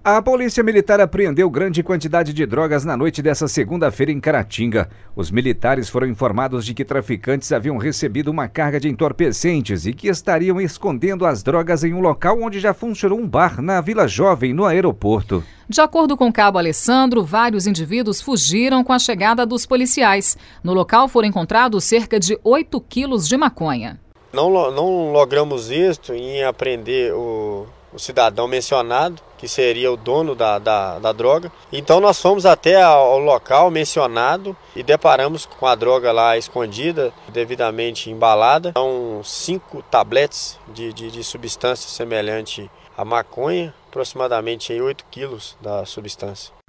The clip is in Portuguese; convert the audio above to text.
A Polícia Militar apreendeu grande quantidade de drogas na noite dessa segunda-feira em Caratinga. Os militares foram informados de que traficantes haviam recebido uma carga de entorpecentes e que estariam escondendo as drogas em um local onde já funcionou um bar na Vila Jovem, no aeroporto. De acordo com o cabo Alessandro, vários indivíduos fugiram com a chegada dos policiais. No local foram encontrados cerca de 8 quilos de maconha. Não logramos êxito em apreender o cidadão mencionado, que seria o dono da droga. Então nós fomos até ao local mencionado e deparamos com a droga lá escondida, devidamente embalada. São 5 tabletes de substância semelhante à maconha, aproximadamente 8 quilos da substância.